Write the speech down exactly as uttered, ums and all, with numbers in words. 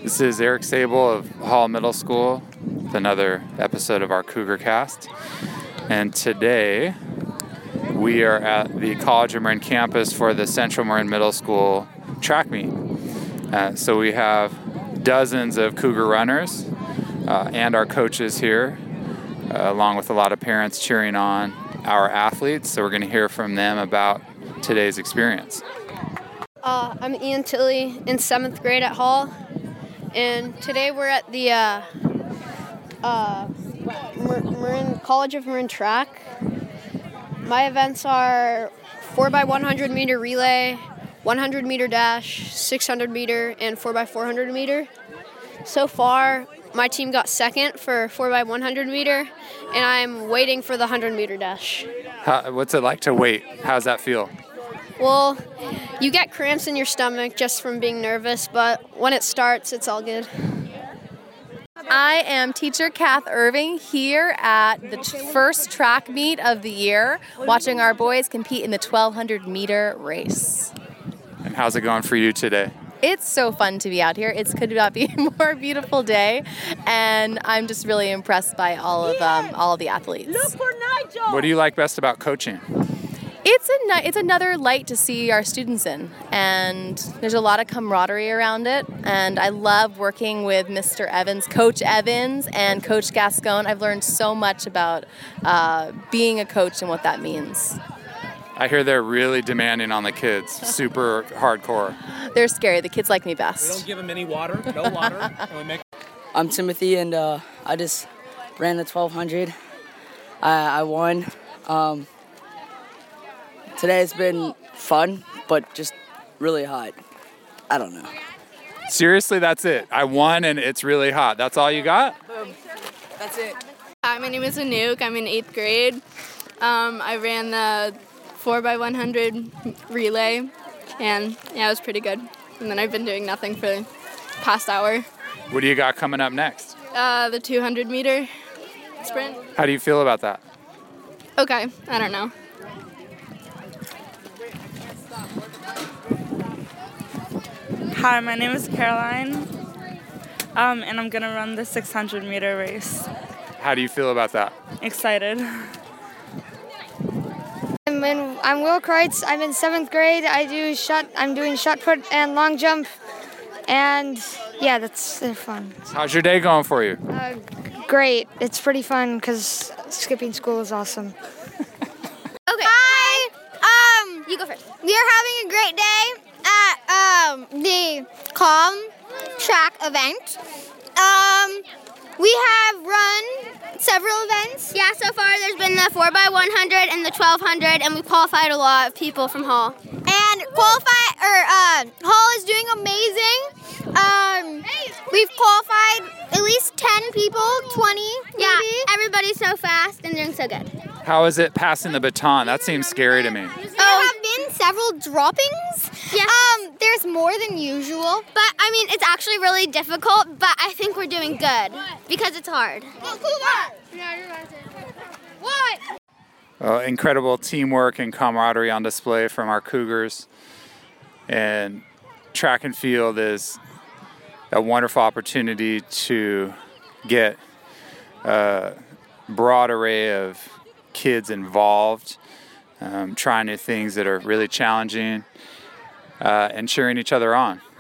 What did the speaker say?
This is Eric Sable of Hall Middle School with another episode of our Cougar Cast. And today we are at the College of Marin campus for the Central Marin Middle School track meet. Uh, so we have dozens of Cougar runners uh, and our coaches here, uh, along with a lot of parents cheering on our athletes. So we're going to hear from them about today's experience. Uh, I'm Ian Tilley in seventh grade at Hall. And today we're at the uh, uh, Marin College of Marin track. My events are four by one hundred meter relay, one hundred meter dash, six hundred meter, and four by four hundred meter. So far, my team got second for four by one hundred meter, and I'm waiting for the one hundred meter dash. How, what's it like to wait? How's that feel? Well, you get cramps in your stomach just from being nervous, but when it starts, it's all good. I am teacher Kath Irving here at the first track meet of the year, watching our boys compete in the twelve hundred meter race. And how's it going for you today? It's so fun to be out here. It could not be a more beautiful day, and I'm just really impressed by all of um, all of the athletes. Look for Nigel! What do you like best about coaching? It's a it's another light to see our students in, and there's a lot of camaraderie around it, and I love working with Mister Evans, Coach Evans, and Coach Gascon. I've learned so much about uh, being a coach and what that means. I hear they're really demanding on the kids, super hardcore. They're scary. The kids like me We best. don't give them any water, no water, and we make. I'm Timothy, and uh, I just ran the twelve hundred. I, I won. Um, today has been fun, but just really hot. I don't know. Seriously, that's it. I won and it's really hot. That's all you got? Boom. That's it. Hi, my name is Anouk. I'm in eighth grade. Um, I ran the four by one hundred relay, and yeah, it was pretty good. And then I've been doing nothing for the past hour. What do you got coming up next? Uh, the two hundred meter sprint. How do you feel about that? Okay, I don't know. Hi, my name is Caroline, um, and I'm going to run the six hundred meter race. How do you feel about that? Excited. I'm, in, I'm Will Kreutz. I'm in seventh grade. I do shot. I'm doing shot put and long jump, and yeah, that's they're fun. How's your day going for you? Uh, great. It's pretty fun because skipping school is awesome. Okay. Hi. Um, you go first. We are having a great day at um, the Calm track event. Um, we have run several events. Yeah, so far there's been the four by one hundred and the twelve hundred, and we've qualified a lot of people from Hall. And qualify or uh, Hall is doing amazing. Um, we've qualified at least ten people, twenty maybe. Yeah, everybody's so fast and doing so good. How is it passing the baton? That seems scary to me. There have been several droppings. Yes. Um, there's more than usual. But, I mean, it's actually really difficult, but I think we're doing good because it's hard. What? Well, incredible teamwork and camaraderie on display from our Cougars. And track and field is a wonderful opportunity to get a broad array of kids involved, um, trying new things that are really challenging, uh, and cheering each other on.